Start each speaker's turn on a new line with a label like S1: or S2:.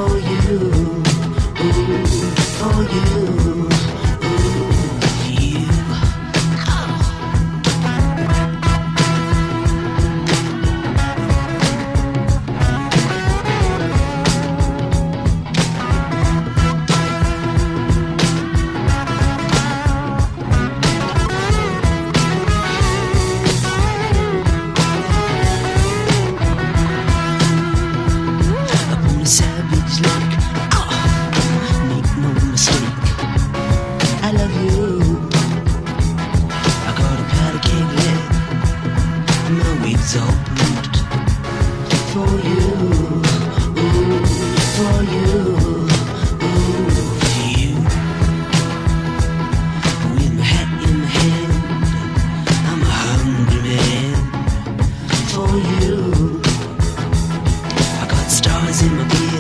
S1: for you, ooh, for you, ooh, for you. Savage like, make no mistake, I love you. I got a powder keg leg, my wig's all bruised. For you, ooh, for you, ooh, for you. With my hat in my hand, I'm a hungry man. For you, I got stars in my beard.